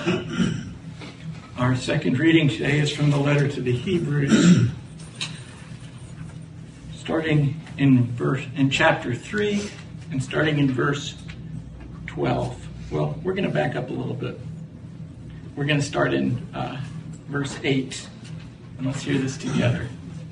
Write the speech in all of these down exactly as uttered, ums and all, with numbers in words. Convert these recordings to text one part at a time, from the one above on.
Our second reading today is from the letter to the Hebrews, starting in verse in chapter three and starting in verse twelve. Well, we're going to back up a little bit. We're going to start in uh, verse eight, and let's hear this together.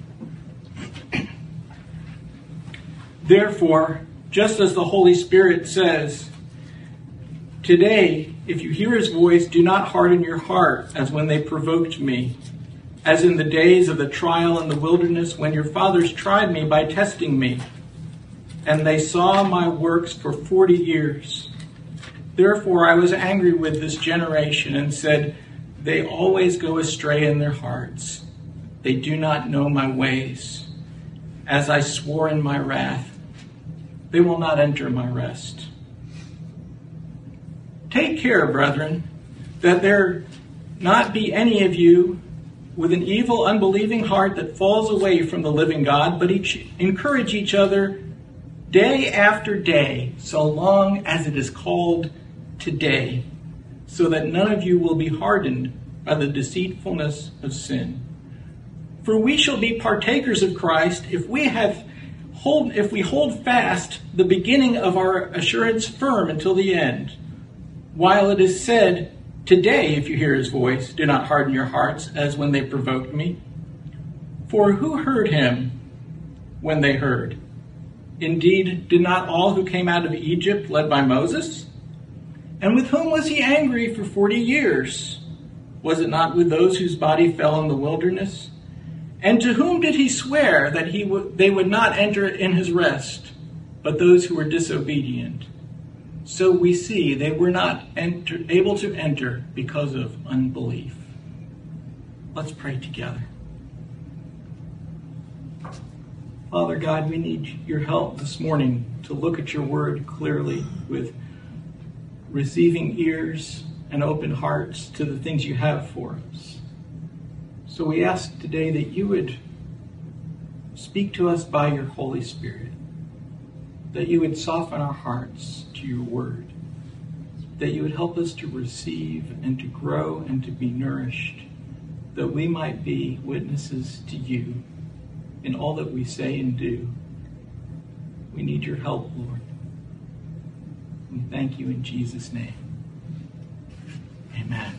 Therefore, just as the Holy Spirit says, today, if you hear his voice, do not harden your heart as when they provoked me, as in the days of the trial in the wilderness when your fathers tried me by testing me, and they saw my works for forty years. Therefore I was angry with this generation and said, they always go astray in their hearts. They do not know my ways. As I swore in my wrath, they will not enter my rest. Take care, brethren, that there not be any of you with an evil, unbelieving heart that falls away from the living God, but each, encourage each other day after day, so long as it is called today, so that none of you will be hardened by the deceitfulness of sin. For we shall be partakers of Christ if we have hold if we hold fast the beginning of our assurance firm until the end. While it is said, today, if you hear his voice, do not harden your hearts as when they provoked me. For who heard him when they heard? Indeed, did not all who came out of Egypt led by Moses? And with whom was he angry for forty years? Was it not with those whose body fell in the wilderness? And to whom did he swear that he would, they would not enter in his rest, but those who were disobedient? So we see they were not enter, able to enter because of unbelief. Let's pray together. Father God, we need your help this morning to look at your word clearly with receiving ears and open hearts to the things you have for us. So we ask today that you would speak to us by your Holy Spirit, that you would soften our hearts to your word, that you would help us to receive and to grow and to be nourished, that we might be witnesses to you in all that we say and do. We need your help, Lord. We thank you in Jesus' name. Amen.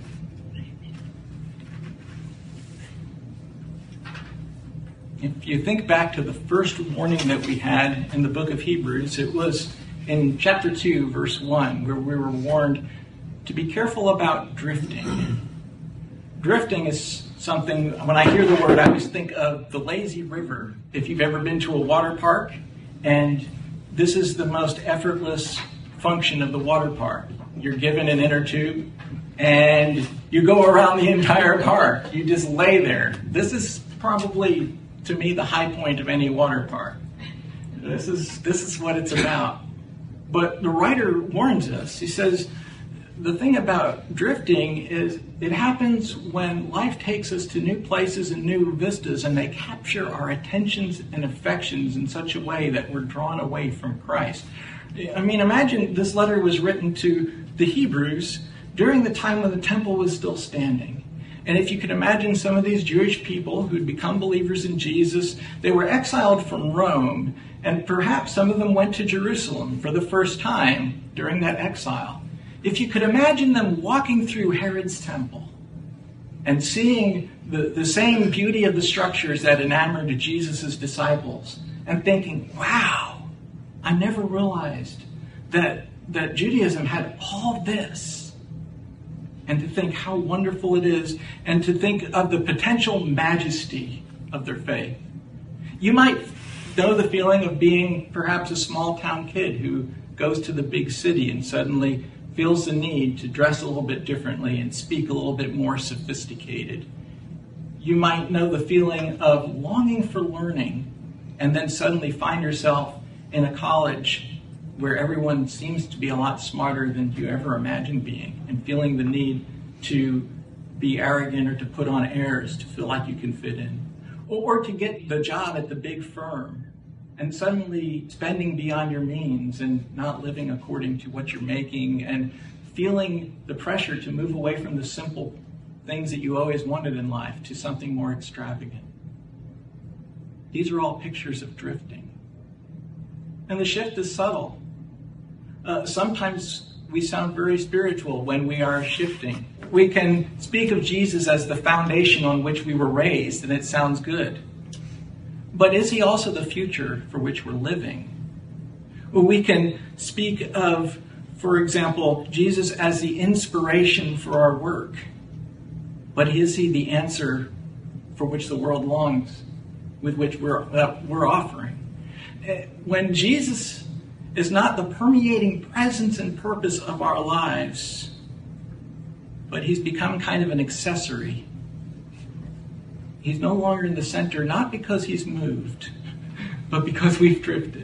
If you think back to the first warning that we had in the book of Hebrews, it was in chapter two, verse one, where we were warned to be careful about drifting. Drifting is something, when I hear the word, I always think of the lazy river. If you've ever been to a water park, and this is the most effortless function of the water park. You're given an inner tube, and you go around the entire park. You just lay there. This is probably, to me, the high point of any water park. This is this is what it's about. But the writer warns us. He says, the thing about drifting is it happens when life takes us to new places and new vistas, and they capture our attentions and affections in such a way that we're drawn away from Christ. I mean, imagine this letter was written to the Hebrews during the time when the temple was still standing. And if you could imagine some of these Jewish people who'd become believers in Jesus, they were exiled from Rome, and perhaps some of them went to Jerusalem for the first time during that exile. If you could imagine them walking through Herod's temple and seeing the, the same beauty of the structures that enamored Jesus' disciples and thinking, wow, I never realized that, that Judaism had all this. And to think how wonderful it is, and to think of the potential majesty of their faith. You might know the feeling of being perhaps a small town kid who goes to the big city and suddenly feels the need to dress a little bit differently and speak a little bit more sophisticated. You might know the feeling of longing for learning and then suddenly find yourself in a college where everyone seems to be a lot smarter than you ever imagined being, and feeling the need to be arrogant or to put on airs to feel like you can fit in. Or, or to get the job at the big firm and suddenly spending beyond your means and not living according to what you're making and feeling the pressure to move away from the simple things that you always wanted in life to something more extravagant. These are all pictures of drifting. And the shift is subtle. Uh, sometimes we sound very spiritual when we are shifting. We can speak of Jesus as the foundation on which we were raised, and it sounds good. But is he also the future for which we're living? We can speak of, for example, Jesus as the inspiration for our work. But is he the answer for which the world longs, with which we're, uh, we're offering? When Jesus is not the permeating presence and purpose of our lives, but he's become kind of an accessory. He's no longer in the center, not because he's moved, but because we've drifted.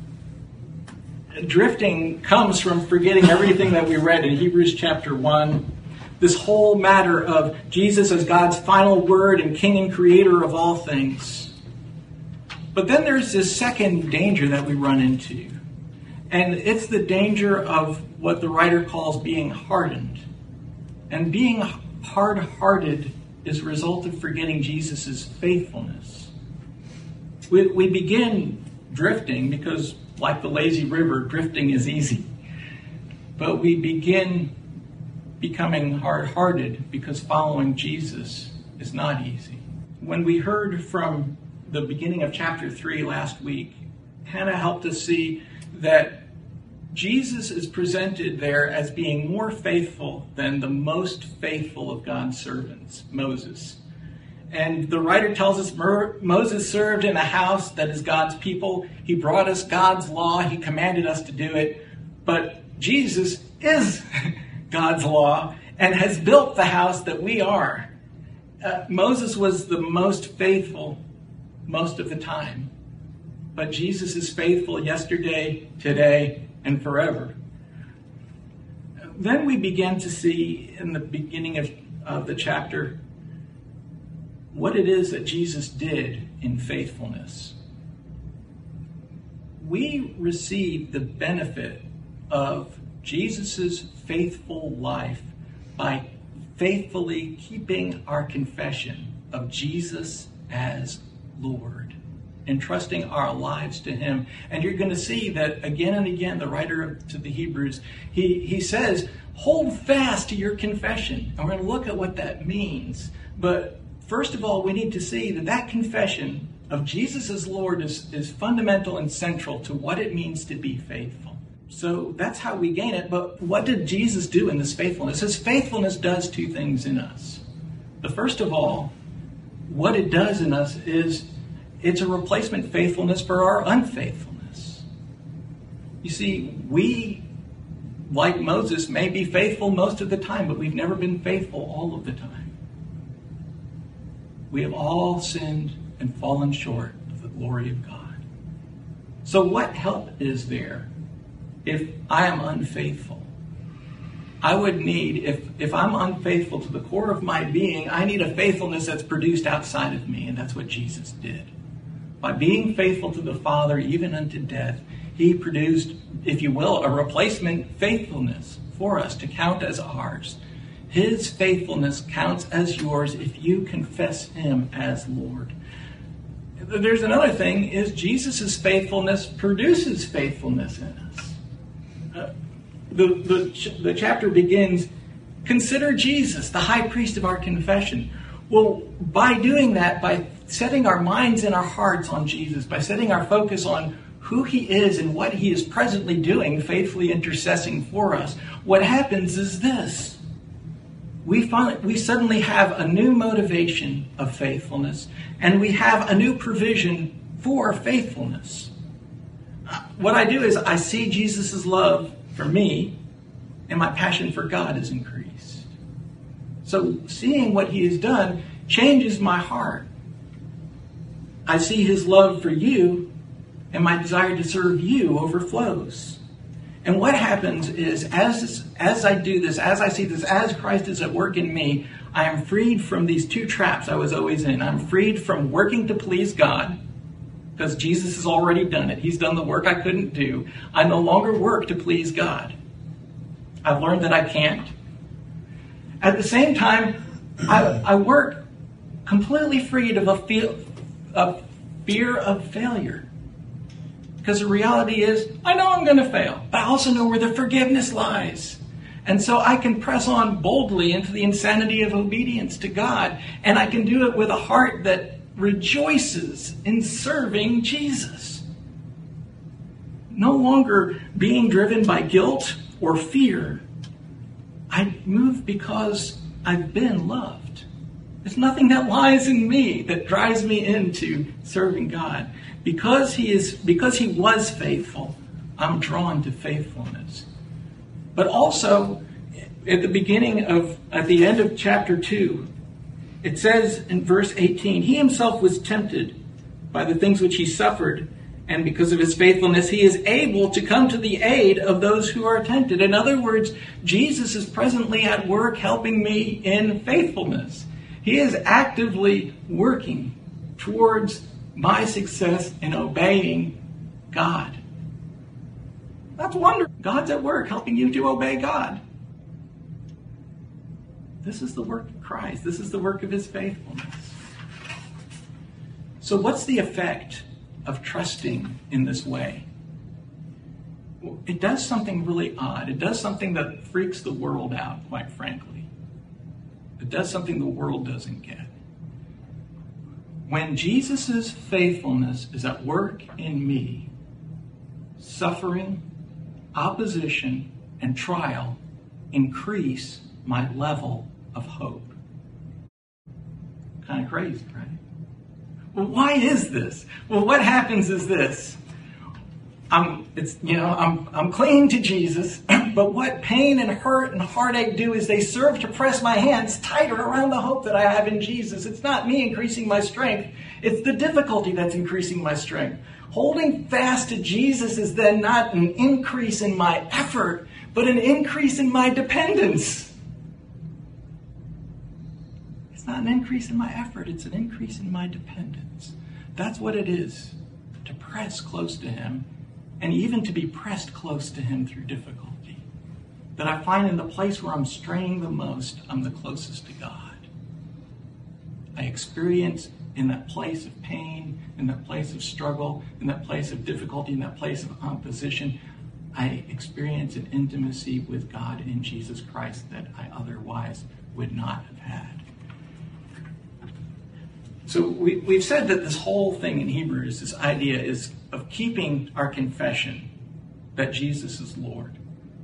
Drifting comes from forgetting everything that we read in Hebrews chapter one. This whole matter of Jesus as God's final word and king and creator of all things. But then there's this second danger that we run into. And it's the danger of what the writer calls being hardened. And being hard-hearted is a result of forgetting Jesus' faithfulness. We, we begin drifting because, like the lazy river, drifting is easy. But we begin becoming hard-hearted because following Jesus is not easy. When we heard from the beginning of chapter three last week, Hannah helped us see that Jesus is presented there as being more faithful than the most faithful of God's servants, Moses. And the writer tells us Moses served in a house that is God's people. He brought us God's law. He commanded us to do it. But Jesus is God's law and has built the house that we are. Uh, Moses was the most faithful most of the time. But Jesus is faithful yesterday, today, and forever. Then we begin to see in the beginning of, of the chapter what it is that Jesus did in faithfulness. We receive the benefit of Jesus' faithful life by faithfully keeping our confession of Jesus as Lord, entrusting our lives to him. And you're going to see that again and again, the writer to the Hebrews, he, he says, hold fast to your confession. And we're going to look at what that means. But first of all, we need to see that that confession of Jesus as Lord is, is fundamental and central to what it means to be faithful. So that's how we gain it. But what did Jesus do in this faithfulness? His faithfulness does two things in us. The first of all, what it does in us is it's a replacement faithfulness for our unfaithfulness. You see, we, like Moses, may be faithful most of the time, but we've never been faithful all of the time. We have all sinned and fallen short of the glory of God. So what help is there if I am unfaithful? I would need, if, if I'm unfaithful to the core of my being, I need a faithfulness that's produced outside of me, and that's what Jesus did. By being faithful to the Father, even unto death, he produced, if you will, a replacement faithfulness for us to count as ours. His faithfulness counts as yours if you confess him as Lord. There's another thing, is Jesus' faithfulness produces faithfulness in us. Uh, the, the, the chapter begins, consider Jesus, the high priest of our confession. Well, by doing that, by setting our minds and our hearts on Jesus, by setting our focus on who he is and what he is presently doing, faithfully intercessing for us, what happens is this. We, find, we suddenly have a new motivation of faithfulness, and we have a new provision for faithfulness. What I do is I see Jesus' love for me, and my passion for God is increased. So seeing what he has done changes my heart. I see his love for you, and my desire to serve you overflows. And what happens is, as, as I do this, as I see this, as Christ is at work in me, I am freed from these two traps I was always in. I'm freed from working to please God, because Jesus has already done it. He's done the work I couldn't do. I no longer work to please God. I've learned that I can't. At the same time, I, I work completely freed of a, feel, a fear of failure. Because the reality is, I know I'm going to fail, but I also know where the forgiveness lies. And so I can press on boldly into the insanity of obedience to God, and I can do it with a heart that rejoices in serving Jesus. No longer being driven by guilt or fear. I move because I've been loved. There's nothing that lies in me that drives me into serving God. Because he is, because he was faithful, I'm drawn to faithfulness. But also, at the beginning of, at the end of chapter two, it says in verse eighteen, he himself was tempted by the things which he suffered, and because of his faithfulness, he is able to come to the aid of those who are tempted. In other words, Jesus is presently at work helping me in faithfulness. He is actively working towards my success in obeying God. That's wonderful. God's at work helping you to obey God. This is the work of Christ. This is the work of his faithfulness. So what's the effect of trusting in this way? Well, it does something really odd. It does something that freaks the world out, quite frankly. It does something the world doesn't get. When Jesus' faithfulness is at work in me, suffering, opposition, and trial increase my level of hope. Kind of crazy, right? Well, why is this? Well, what happens is this. I'm, it's, you know, I'm, I'm clinging to Jesus, but what pain and hurt and heartache do is they serve to press my hands tighter around the hope that I have in Jesus. It's not me increasing my strength. It's the difficulty that's increasing my strength. Holding fast to Jesus is then not an increase in my effort, but an increase in my dependence. It's not an increase in my effort. It's an increase in my dependence. That's what it is to press close to him, and even to be pressed close to him through difficulty. That I find in the place where I'm straining the most, I'm the closest to God. I experience in that place of pain, in that place of struggle, in that place of difficulty, in that place of opposition, I experience an intimacy with God in Jesus Christ that I otherwise would not have had. So we, we've said that this whole thing in Hebrews, this idea is of keeping our confession that Jesus is Lord.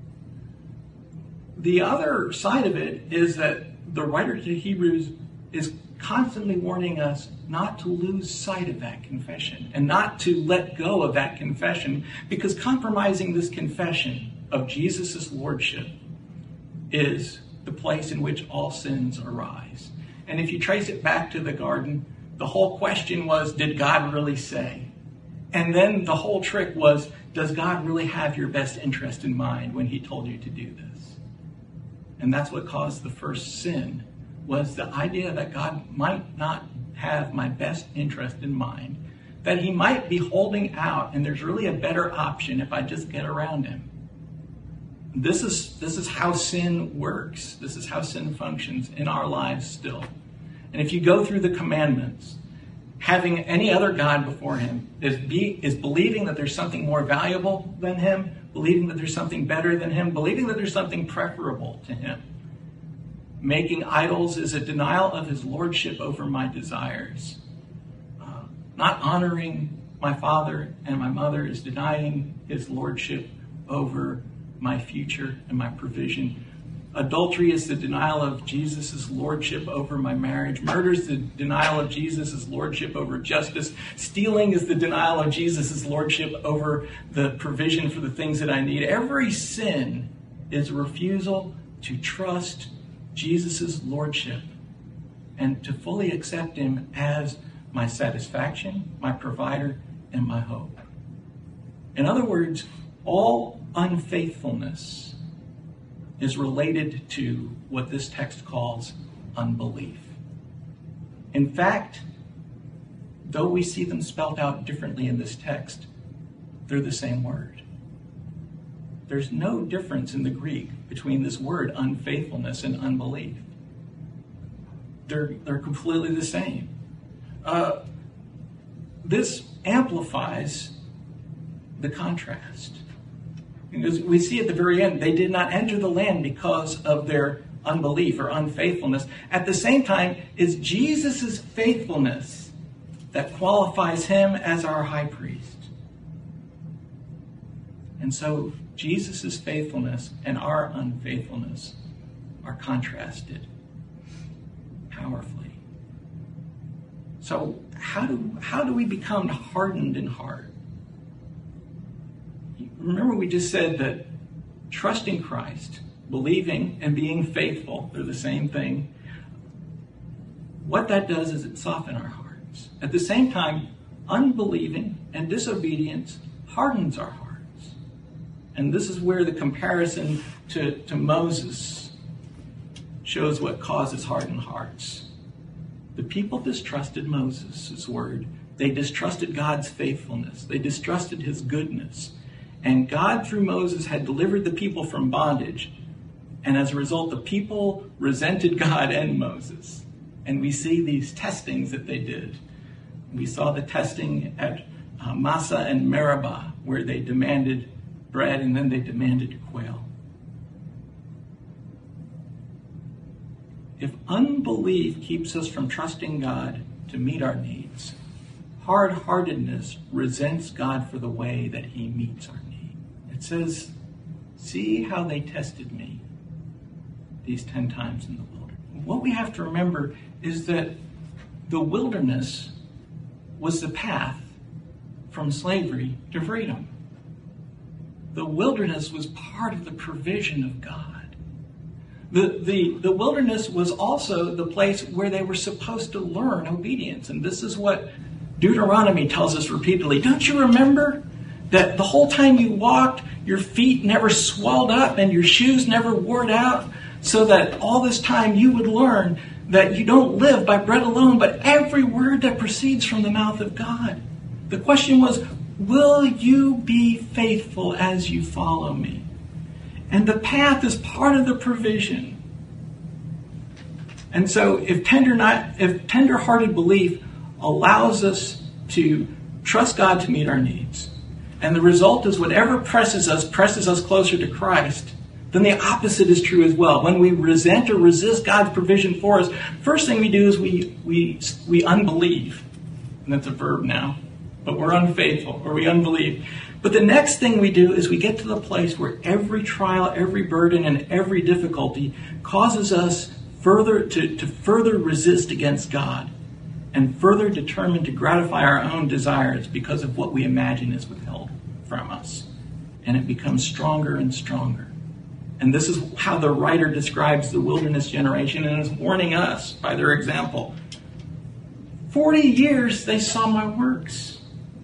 The other side of it is that the writer to Hebrews is constantly warning us not to lose sight of that confession and not to let go of that confession, because compromising this confession of Jesus' lordship is the place in which all sins arise. And if you trace it back to the garden, the whole question was, did God really say? And then the whole trick was, does God really have your best interest in mind when he told you to do this? And that's what caused the first sin, was the idea that God might not have my best interest in mind, that he might be holding out, and there's really a better option if I just get around him. This is, this is how sin works. This is how sin functions in our lives still. And if you go through the commandments, having any other God before him is, be, is believing that there's something more valuable than him, believing that there's something better than him, believing that there's something preferable to him. Making idols is a denial of his lordship over my desires. Uh, not honoring my father and my mother is denying his lordship over my future and my provision. Adultery is the denial of Jesus' lordship over my marriage. Murder is the denial of Jesus' lordship over justice. Stealing is the denial of Jesus' lordship over the provision for the things that I need. Every sin is a refusal to trust Jesus' lordship and to fully accept him as my satisfaction, my provider, and my hope. In other words, all unfaithfulness is related to what this text calls unbelief. In fact, though we see them spelled out differently in this text, they're the same word. there's no difference in the Greek between this word unfaithfulness and unbelief. They're, they're completely the same. Uh, this amplifies the contrast. Because we see at the very end, they did not enter the land because of their unbelief or unfaithfulness. At the same time, it's Jesus' faithfulness that qualifies him as our high priest. And so Jesus' faithfulness and our unfaithfulness are contrasted powerfully. So how do how do we become hardened in heart? Remember, we just said that trusting Christ, believing and being faithful, they're the same thing. What that does is it softens our hearts. At the same time, unbelieving and disobedience hardens our hearts. And this is where the comparison to, to Moses shows what causes hardened hearts. The people distrusted Moses' word. They distrusted God's faithfulness. They distrusted his goodness. And God, through Moses, had delivered the people from bondage. And as a result, the people resented God and Moses. And we see these testings that they did. We saw the testing at uh, Massa and Meribah, where they demanded bread and then they demanded quail. If unbelief keeps us from trusting God to meet our needs, hard-heartedness resents God for the way that he meets our need. It says, see how they tested me these ten times in the wilderness. What we have to remember is that the wilderness was the path from slavery to freedom. The wilderness was part of the provision of God. The, the, the wilderness was also the place where they were supposed to learn obedience. And this is what Deuteronomy tells us repeatedly. Don't you remember that the whole time you walked, your feet never swelled up and your shoes never wore out, so that all this time you would learn that you don't live by bread alone, but every word that proceeds from the mouth of God. The question was, will you be faithful as you follow me? And the path is part of the provision. And so if tender not, if tender-hearted belief allows us to trust God to meet our needs, and the result is whatever presses us, presses us closer to Christ, then the opposite is true as well. When we resent or resist God's provision for us, first thing we do is we we we unbelieve. And that's a verb now. But we're unfaithful, or we unbelieve. But the next thing we do is we get to the place where every trial, every burden, and every difficulty causes us further to, to further resist against God and further determined to gratify our own desires because of what we imagine is withheld from us. And it becomes stronger and stronger. And this is how the writer describes the wilderness generation and is warning us by their example. Forty years they saw my works,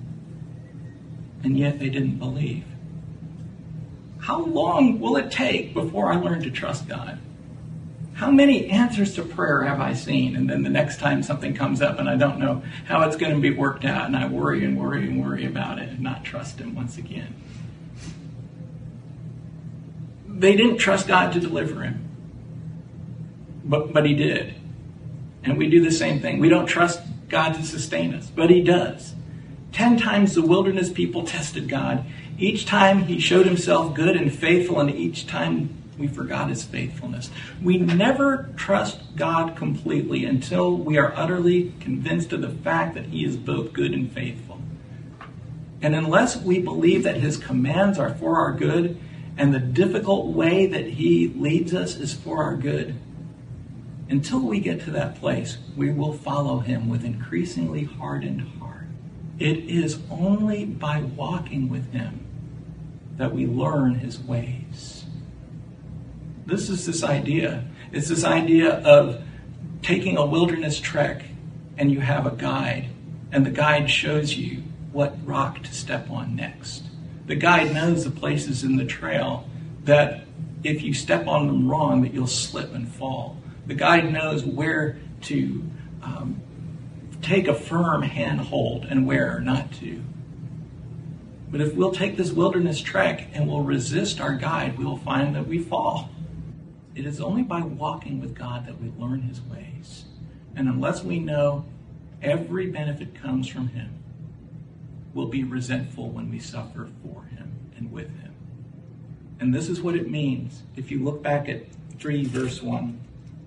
and yet they didn't believe. How long will it take before I learn to trust God? How many answers to prayer have I seen? And then the next time something comes up and I don't know how it's going to be worked out, and I worry and worry and worry about it and not trust him once again. They didn't trust God to deliver him. But, but he did. And we do the same thing. We don't trust God to sustain us, but he does. Ten times the wilderness people tested God. Each time he showed himself good and faithful, and each time we forgot his faithfulness. We never trust God completely until we are utterly convinced of the fact that he is both good and faithful. And unless we believe that his commands are for our good, and the difficult way that he leads us is for our good, until we get to that place, we will follow him with increasingly hardened heart. It is only by walking with him that we learn his ways. This is this idea. It's this idea of taking a wilderness trek and you have a guide, and the guide shows you what rock to step on next. The guide knows the places in the trail that if you step on them wrong, that you'll slip and fall. The guide knows where to um, take a firm handhold and where not to. But if we'll take this wilderness trek and we'll resist our guide, we will find that we fall. It is only by walking with God that we learn his ways. And unless we know every benefit comes from him, we'll be resentful when we suffer for him and with him. And this is what it means. If you look back at three, verse one.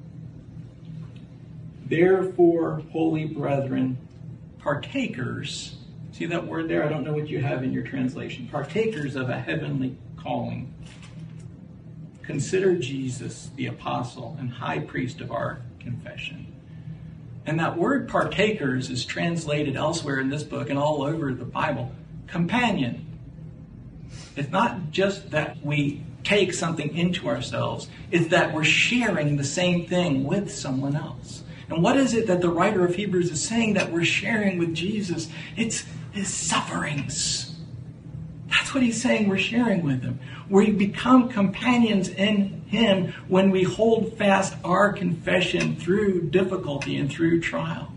Therefore, holy brethren, partakers, see that word there? I don't know what you have in your translation. Partakers of a heavenly calling. Consider Jesus the apostle and high priest of our confession. And that word partakers is translated elsewhere in this book and all over the Bible, companion. It's not just that we take something into ourselves, it's that we're sharing the same thing with someone else. And what is it that the writer of Hebrews is saying that we're sharing with Jesus? It's his sufferings. That's what he's saying we're sharing with him. We become companions in him when we hold fast our confession through difficulty and through trial.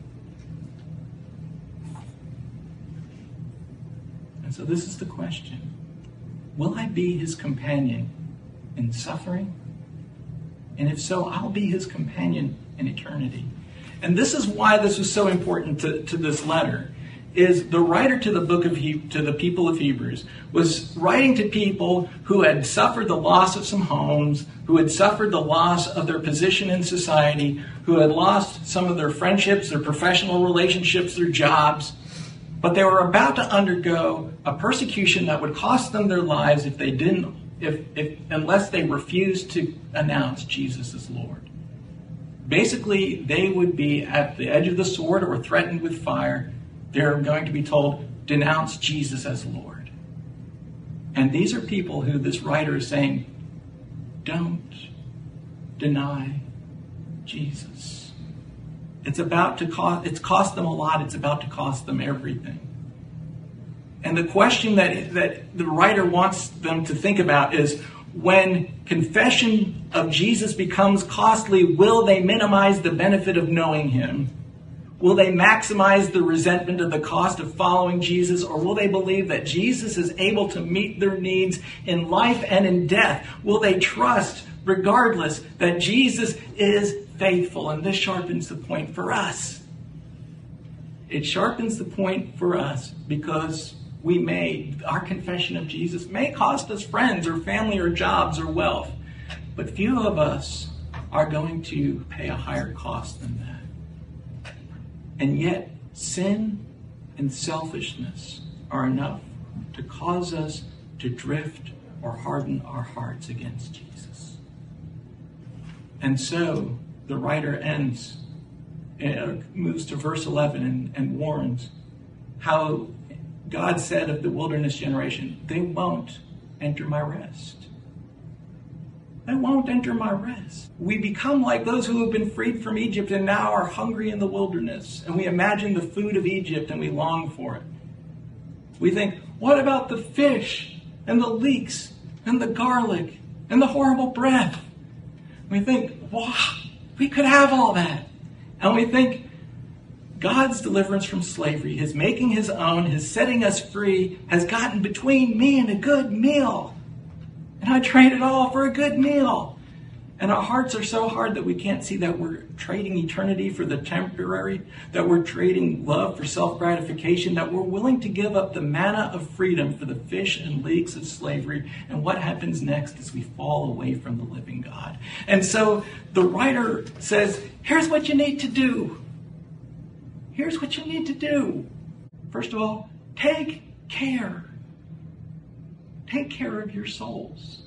And so this is the question. Will I be his companion in suffering? And if so, I'll be his companion in eternity. And this is why this was so important to, to this letter. Is the writer to the book of he- to the people of Hebrews was writing to people who had suffered the loss of some homes, who had suffered the loss of their position in society, who had lost some of their friendships, their professional relationships, their jobs, but they were about to undergo a persecution that would cost them their lives if they didn't, if, if unless they refused to announce Jesus as Lord. Basically, they would be at the edge of the sword or threatened with fire. They're going to be told, denounce Jesus as Lord. And these are people who this writer is saying, don't deny Jesus. It's about to cost, it's cost them a lot. It's about to cost them everything. And the question that, that the writer wants them to think about is, when confession of Jesus becomes costly, will they minimize the benefit of knowing him? Will they maximize the resentment of the cost of following Jesus, or will they believe that Jesus is able to meet their needs in life and in death? Will they trust, regardless, that Jesus is faithful? And this sharpens the point for us. It sharpens the point for us because we may, our confession of Jesus may cost us friends or family or jobs or wealth, but few of us are going to pay a higher cost than that. And yet, sin and selfishness are enough to cause us to drift or harden our hearts against Jesus. And so, the writer ends, uh, moves to verse eleven and, and warns how God said of the wilderness generation, they won't enter my rest. They won't enter my rest. We become like those who have been freed from Egypt and now are hungry in the wilderness. And we imagine the food of Egypt and we long for it. We think, what about the fish and the leeks and the garlic and the horrible breath? We think, wow, we could have all that. And we think God's deliverance from slavery, his making his own, his setting us free, has gotten between me and a good meal. And I trade it all for a good meal. And our hearts are so hard that we can't see that we're trading eternity for the temporary, that we're trading love for self-gratification, that we're willing to give up the manna of freedom for the fish and leeks of slavery. And what happens next is we fall away from the living God. And so the writer says, here's what you need to do. Here's what you need to do. First of all, take care. Take care of your souls.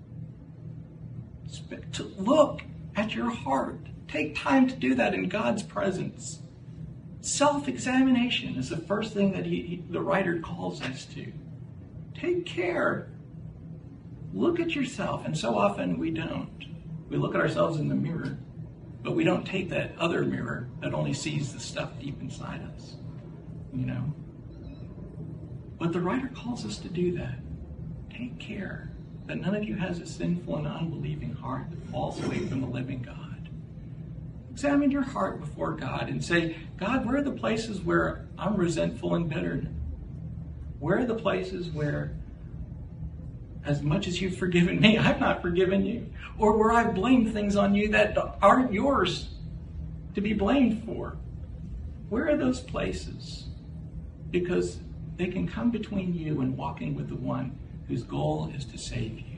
To look at your heart. Take time to do that in God's presence. Self-examination is the first thing that he, he, the writer calls us to. Take care. Look at yourself. And so often we don't. We look at ourselves in the mirror, but we don't take that other mirror that only sees the stuff deep inside us. You know? But the writer calls us to do that. Take care that none of you has a sinful and unbelieving heart that falls away from the living God. Examine your heart before God and say, God, where are the places where I'm resentful and bitter? Where are the places where, as much as you've forgiven me, I've not forgiven you? Or where I've blamed things on you that aren't yours to be blamed for? Where are those places? Because they can come between you and walking with the one whose goal is to save you.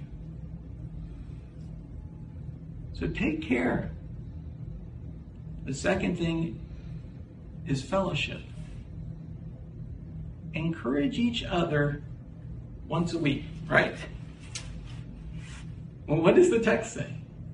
So take care. The second thing is fellowship. Encourage each other once a week, right? Well, what does the text say?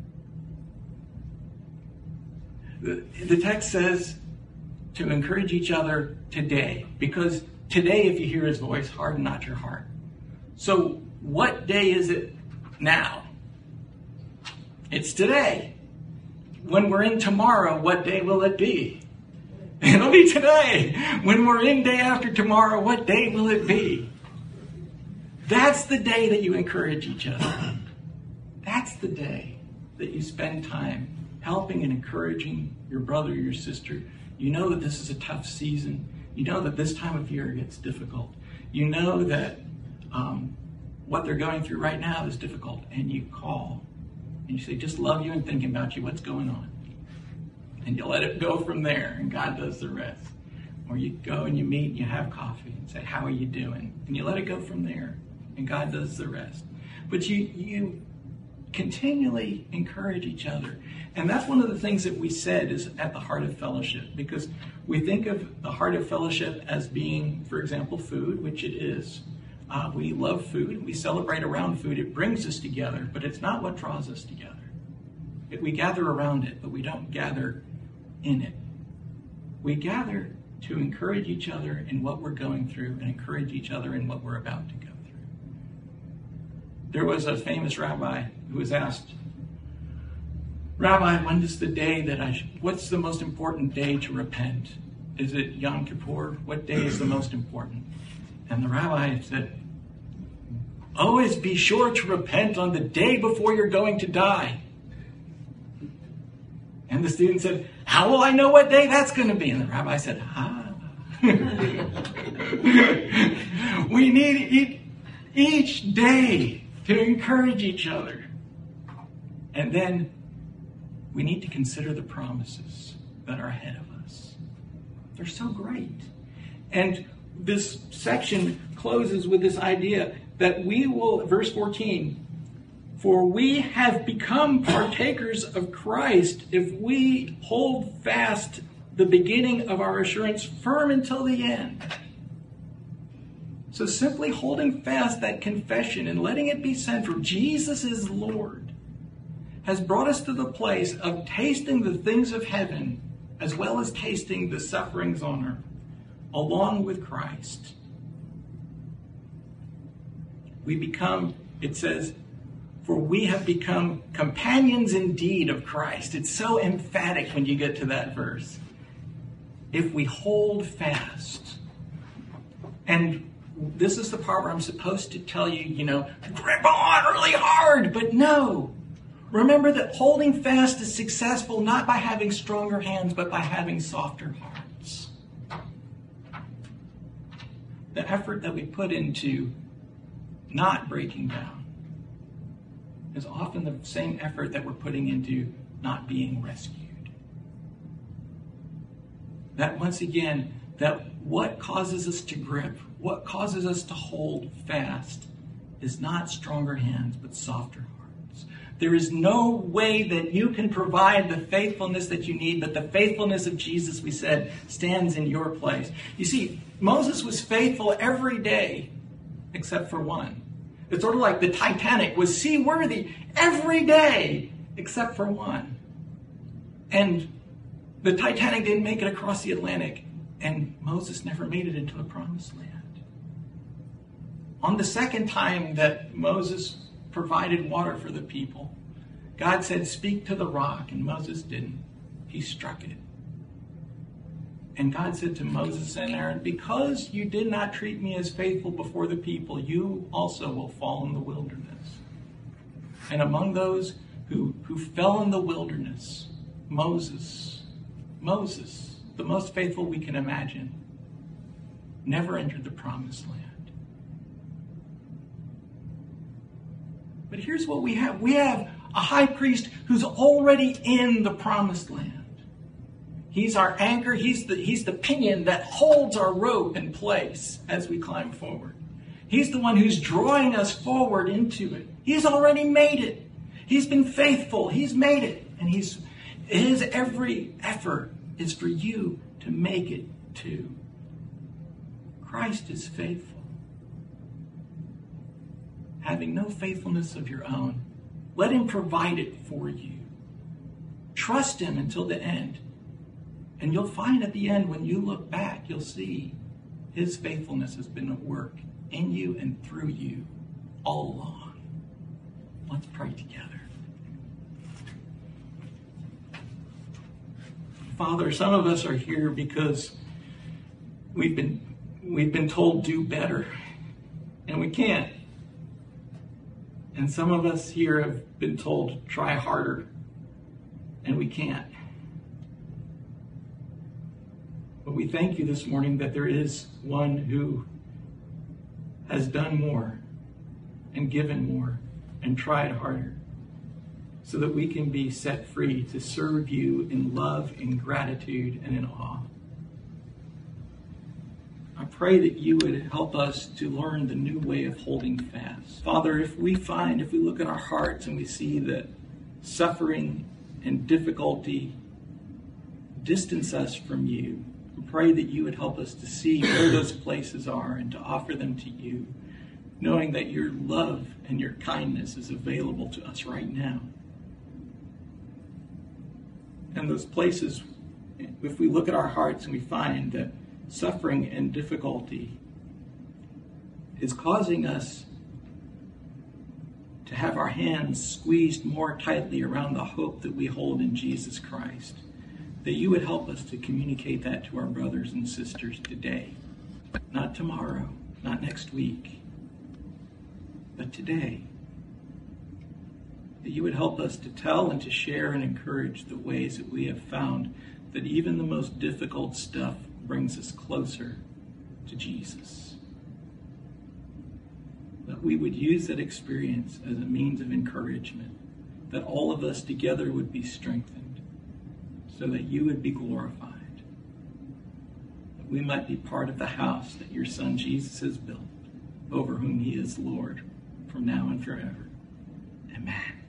The, the text says to encourage each other today, because today, if you hear his voice, harden not your heart. So what day is it now? It's today. When we're in tomorrow, what day will it be? It'll be today. When we're in day after tomorrow, what day will it be? That's the day that you encourage each other. That's the day that you spend time helping and encouraging your brother or your sister. You know that this is a tough season. You know that this time of year gets difficult. You know that um, what they're going through right now is difficult. And you call and you say, just love you and thinking about you. What's going on? And you let it go from there, and God does the rest. Or you go and you meet and you have coffee and say, how are you doing? And you let it go from there, and God does the rest. But you you continually encourage each other. And that's one of the things that we said is at the heart of fellowship, because we think of the heart of fellowship as being, for example, food, which it is. Uh, we love food. We celebrate around food. It brings us together, but it's not what draws us together. It, we gather around it, but we don't gather in it. We gather to encourage each other in what we're going through and encourage each other in what we're about to go through. There was a famous rabbi who was asked, Rabbi, when is the day that I, sh- what's the most important day to repent? Is it Yom Kippur? What day is the most important? And the rabbi said, always be sure to repent on the day before you're going to die. And the student said, how will I know what day that's going to be? And the rabbi said, ah. We need each, each day to encourage each other. And then we need to consider the promises that are ahead of us. They're so great. And this section closes with this idea that we will, verse fourteen, for we have become partakers of Christ if we hold fast the beginning of our assurance firm until the end. So simply holding fast that confession and letting it be central, Jesus is Lord, has brought us to the place of tasting the things of heaven as well as tasting the sufferings on earth, along with Christ. We become, it says, for we have become companions indeed of Christ. It's so emphatic when you get to that verse. If we hold fast. And this is the part where I'm supposed to tell you, you know, grip on really hard, but no. Remember that holding fast is successful not by having stronger hands, but by having softer hearts. The effort that we put into not breaking down is often the same effort that we're putting into not being rescued. That once again, that what causes us to grip, what causes us to hold fast is not stronger hands, but softer hearts. There is no way that you can provide the faithfulness that you need, but the faithfulness of Jesus, we said, stands in your place. You see, Moses was faithful every day except for one. It's sort of like the Titanic was seaworthy every day except for one. And the Titanic didn't make it across the Atlantic, and Moses never made it into the promised land. On the second time that Moses provided water for the people, God said, speak to the rock, and Moses didn't. He struck it. And God said to Moses and Aaron, because you did not treat me as faithful before the people, you also will fall in the wilderness. And among those who, who fell in the wilderness, Moses, Moses, the most faithful we can imagine, never entered the promised land. But here's what we have. We have a high priest who's already in the promised land. He's our anchor. He's the, he's the pinion that holds our rope in place as we climb forward. He's the one who's drawing us forward into it. He's already made it. He's been faithful. He's made it. And he's his every effort is for you to make it too. Christ is faithful. Having no faithfulness of your own, let him provide it for you. Trust him until the end. And you'll find at the end, when you look back, you'll see his faithfulness has been at work in you and through you all along. Let's pray together. Father, some of us are here because we've been we've been told do better, and we can't. And some of us here have been told try harder, and we can't. But we thank you this morning that there is one who has done more and given more and tried harder, so that we can be set free to serve you in love, in gratitude, and in awe. I pray that you would help us to learn the new way of holding fast. Father, if we find, if we look at our hearts and we see that suffering and difficulty distance us from you, I pray that you would help us to see where those places are and to offer them to you, knowing that your love and your kindness is available to us right now. And those places, if we look at our hearts and we find that suffering and difficulty is causing us to have our hands squeezed more tightly around the hope that we hold in Jesus Christ, that you would help us to communicate that to our brothers and sisters today. Not tomorrow, not next week, but today. That you would help us to tell and to share and encourage the ways that we have found that even the most difficult stuff brings us closer to Jesus. That we would use that experience as a means of encouragement, that all of us together would be strengthened, so that you would be glorified, that we might be part of the house that your Son Jesus has built, over whom he is Lord from now and forever. Amen.